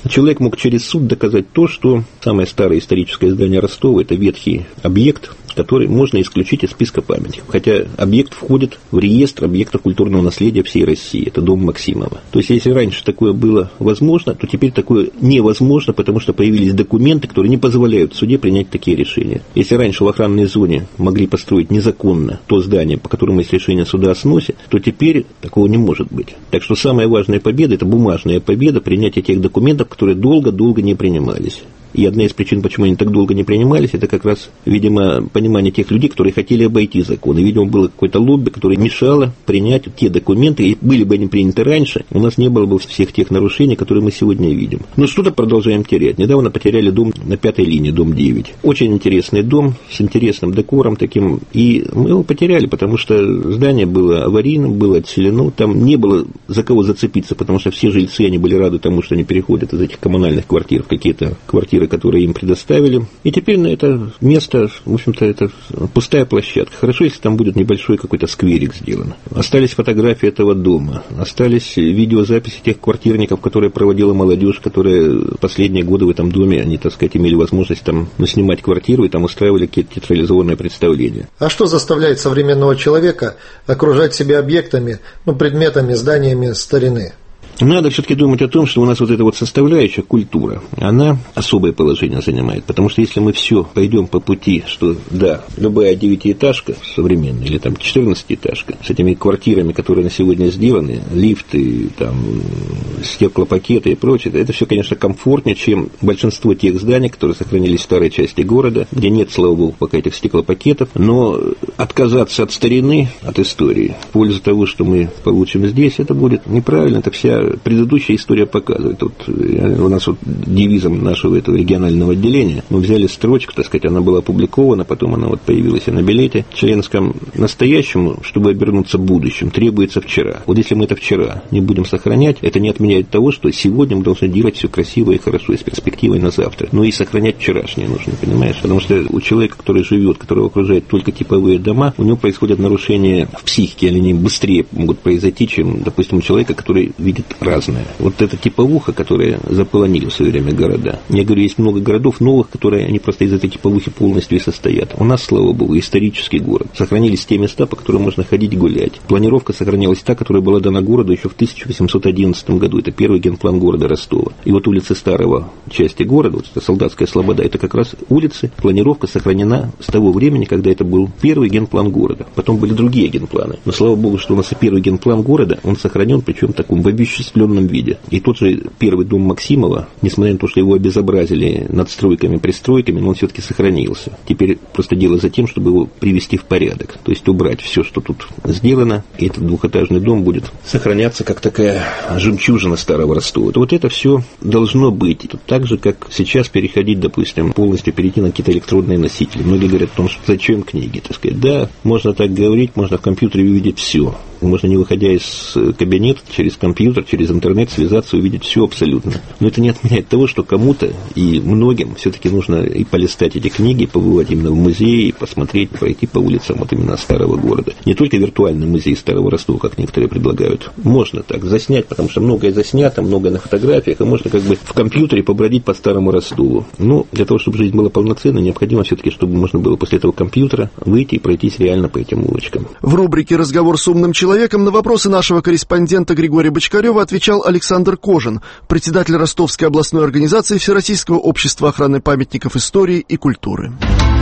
Человек мог через суд доказать то, что самое старое историческое здание Ростова – это ветхий объект, который можно исключить из списка памятников. Хотя объект входит в реестр объектов культурного наследия всей России. Это дом Максимова. То есть, если раньше такое было возможно, то теперь такое невозможно, потому что появились документы, которые не позволяют суде принять такие решения. Если раньше в охранной зоне могли построить незаконно то здание, по которому есть решение суда о сносе, то теперь такого не может быть. Так что самая важная победа – это бумажная победа принятия тех документов, которые долго-долго не принимались. И одна из причин, почему они так долго не принимались, это как раз, видимо, понимание тех людей, которые хотели обойти закон. И, видимо, было какое-то лобби, которое мешало принять те документы. И были бы они приняты раньше, у нас не было бы всех тех нарушений, которые мы сегодня видим. Но что-то продолжаем терять. Недавно потеряли дом на пятой линии, дом девять. Очень интересный дом, с интересным декором таким. И мы его потеряли, потому что здание было аварийным, было отселено. Там не было за кого зацепиться, потому что все жильцы, они были рады тому, что они переходят из этих коммунальных квартир в какие-то квартиры, которые им предоставили. И теперь на это место, в общем-то, это пустая площадка. Хорошо, если там будет небольшой какой-то скверик сделан. Остались фотографии этого дома, остались видеозаписи тех квартирников, которые проводила молодежь, которая последние годы в этом доме, они, так сказать, имели возможность там, ну, снимать квартиру и там устраивали какие-то театрализованные представления. А что заставляет современного человека окружать себя объектами, ну, предметами, зданиями старины? Надо все-таки думать о том, что у нас вот эта вот составляющая культура, она особое положение занимает. Потому что если мы все пойдем по пути, что да, любая девятиэтажка современная или там четырнадцатиэтажка с этими квартирами, которые на сегодня сделаны, лифты, там, стеклопакеты и прочее, это все, конечно, комфортнее, чем большинство тех зданий, которые сохранились в старой части города, где нет, слава богу, пока этих стеклопакетов. Но отказаться от старины, от истории, в пользу того, что мы получим здесь, это будет неправильно, это вся предыдущая история показывает. Вот у нас вот девизом нашего этого регионального отделения мы взяли строчку, так сказать, она была опубликована, потом она вот появилась и на билете членском: настоящему, чтобы обернуться будущим, требуется вчера. Вот если мы это вчера не будем сохранять, это не отменяет того, что сегодня мы должны делать все красиво и хорошо, и с перспективой на завтра. Но и сохранять вчерашнее нужно, понимаешь? Потому что у человека, который живет, которого окружают только типовые дома, у него происходят нарушения в психике, они быстрее могут произойти, чем, допустим, у человека, который видит разное. Вот эта типовуха, которая заполонила в свое время города. Я говорю, есть много городов новых, которые они просто из этой типовухи полностью и состоят. У нас, слава богу, исторический город. Сохранились те места, по которым можно ходить гулять. Планировка сохранилась та, которая была дана городу еще в тысяча восемьсот одиннадцатом году. Это первый генплан города Ростова. И вот улицы старого части города, вот это Солдатская Слобода, это как раз улицы, планировка сохранена с того времени, когда это был первый генплан города. Потом были другие генпланы. Но слава богу, что у нас и первый генплан города, он сохранен, причем в таком обесчисленном виде. И тот же первый дом Максимова, несмотря на то, что его обезобразили надстройками, пристройками, но он все-таки сохранился. Теперь просто дело за тем, чтобы его привести в порядок. То есть убрать все, что тут сделано, и этот двухэтажный дом будет сохраняться как такая жемчужина старого Ростова. Вот это все должно быть. Так же, как сейчас переходить, допустим, полностью перейти на какие-то электронные носители. Многие говорят о том, что зачем книги, так сказать. Да, можно так говорить, можно в компьютере увидеть все. Можно, не выходя из кабинета, через компьютер, через интернет связаться, увидеть все абсолютно. Но это не отменяет того, что кому-то и многим все-таки нужно и полистать эти книги, побывать именно в музее, посмотреть, пройти по улицам вот именно старого города. Не только виртуальный музей старого Ростова, как некоторые предлагают. Можно так заснять, потому что многое заснято, многое на фотографиях, и можно как бы в компьютере побродить по старому Ростову. Но для того, чтобы жизнь была полноценной, необходимо все-таки, чтобы можно было после этого компьютера выйти и пройтись реально по этим улочкам. В рубрике «Разговор с умным человеком» на вопросы нашего корреспондента Григория Бочкарева отвечал Александр Кожин, председатель Ростовской областной организации Всероссийского общества охраны памятников истории и культуры.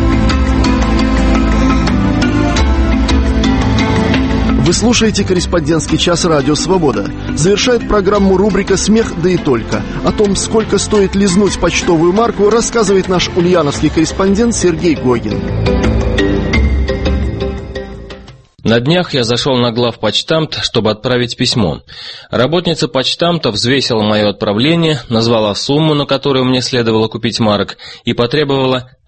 Вы слушаете «Корреспондентский час» Радио Свобода. Завершает программу рубрика «Смех, да и только». О том, сколько стоит лизнуть почтовую марку, рассказывает наш ульяновский корреспондент Сергей Гогин. На днях я зашел на главпочтамт, чтобы отправить письмо. Работница почтамта взвесила мое отправление, назвала сумму, на которую мне следовало купить марок, и потребовала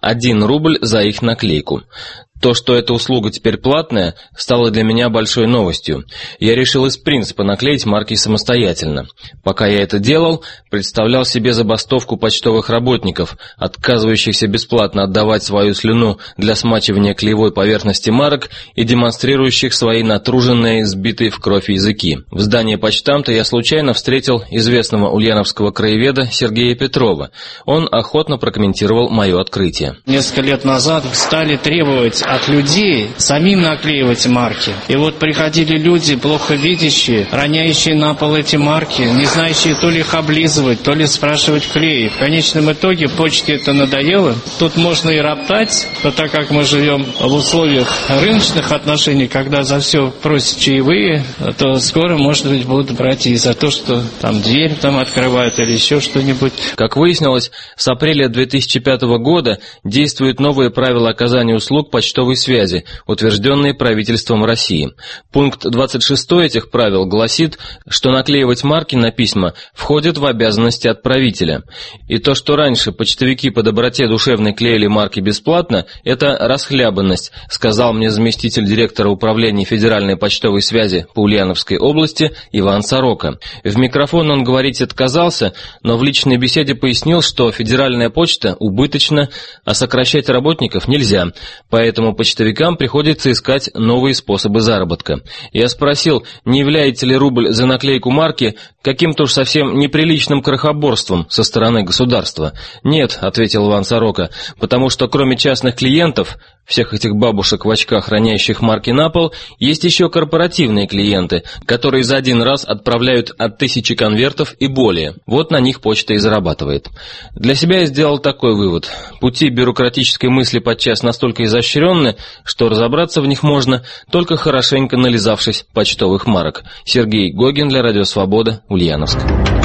один рубль за их наклейку. То, что эта услуга теперь платная, стало для меня большой новостью. Я решил из принципа наклеить марки самостоятельно. Пока я это делал, представлял себе забастовку почтовых работников, отказывающихся бесплатно отдавать свою слюну для смачивания клеевой поверхности марок и демонстрирующих свои натруженные, сбитые в кровь языки. В здании почтамта я случайно встретил известного ульяновского краеведа Сергея Петрова. Он охотно прокомментировал мое открытие. Несколько лет назад стали требовать от людей самим наклеивать марки. И вот приходили люди, плохо видящие, роняющие на пол эти марки, не знающие то ли их облизывать, то ли спрашивать клей. В конечном итоге почте это надоело. Тут можно и роптать, но так как мы живем в условиях рыночных отношений, когда за все просят чаевые, то скоро, может быть, будут брать и за то, что там дверь там открывают или еще что-нибудь. Как выяснилось, с апреля две тысячи пятого года действуют новые правила оказания услуг почтовой связи, утвержденные правительством России. Пункт двадцать шесть этих правил гласит, что наклеивать марки на письма входит в обязанности отправителя. И то, что раньше почтовики по доброте душевной клеили марки бесплатно, это расхлябанность, сказал мне заместитель директора управления федеральной почтовой связи по Ульяновской области Иван Сорока. В микрофон он говорить отказался, но в личной беседе пояснил, что федеральная почта убыточна, а сокращать работников нельзя, поэтому почтовикам приходится искать новые способы заработка. Я спросил, не является ли рубль за наклейку марки каким-то уж совсем неприличным крохоборством со стороны государства. «Нет», — ответил Иван Сорока, «потому что кроме частных клиентов, всех этих бабушек в очках, роняющих марки на пол, есть еще корпоративные клиенты, которые за один раз отправляют от тысячи конвертов и более. Вот на них почта и зарабатывает». Для себя я сделал такой вывод. Пути бюрократической мысли подчас настолько изощренны, что разобраться в них можно, только хорошенько нализавшись почтовых марок. Сергей Гогин для Радио Свобода, Ульяновск.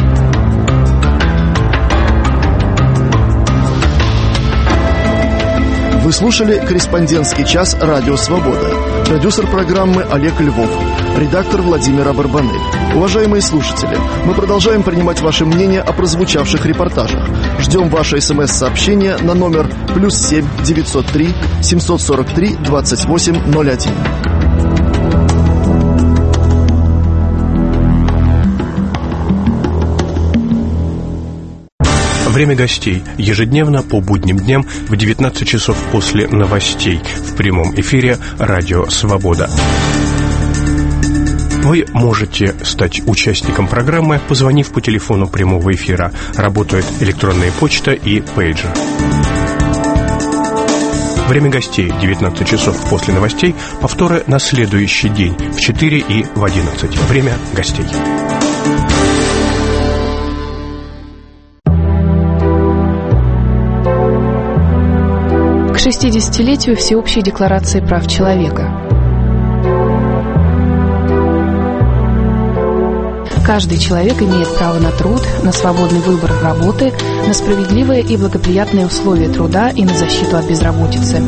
Вы слушали «Корреспондентский час» Радио Свобода. Продюсер программы Олег Львов. Редактор Владимир Барбанель. Уважаемые слушатели, мы продолжаем принимать ваше мнение о прозвучавших репортажах. Ждем ваше смс-сообщение на номер плюс семь девятьсот три семьсот сорок три двадцать восемь ноль один. Время гостей. Ежедневно по будним дням в девятнадцать часов после новостей. В прямом эфире «Радио Свобода». Вы можете стать участником программы, позвонив по телефону прямого эфира. Работает электронная почта и пейджер. Время гостей. девятнадцать часов после новостей. Повторы на следующий день в четыре и в одиннадцать. Время гостей. К шестидесятилетию Всеобщей декларации прав человека. Каждый человек имеет право на труд, на свободный выбор работы, на справедливые и благоприятные условия труда и на защиту от безработицы.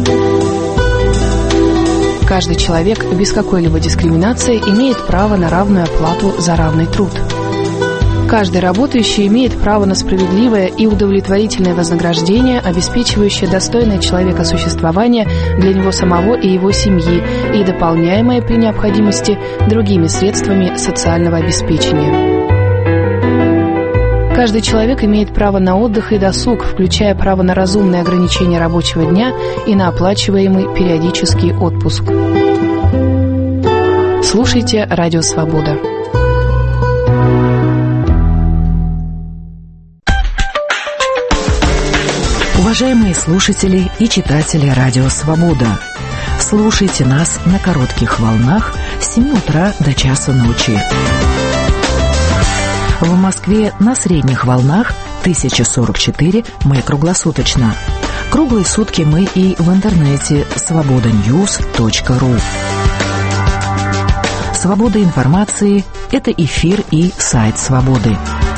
Каждый человек без какой-либо дискриминации имеет право на равную оплату за равный труд. Каждый работающий имеет право на справедливое и удовлетворительное вознаграждение, обеспечивающее достойное человека существование для него самого и его семьи и дополняемое при необходимости другими средствами социального обеспечения. Каждый человек имеет право на отдых и досуг, включая право на разумное ограничение рабочего дня и на оплачиваемый периодический отпуск. Слушайте «Радио Свобода». Уважаемые слушатели и читатели «Радио Свобода», слушайте нас на коротких волнах с семи утра до часа ночи. В Москве на средних волнах тысяча сорок четыре мы круглосуточно. Круглые сутки мы и в интернете свобода ньюс точка ру. Свобода информации – это эфир и сайт «Свободы».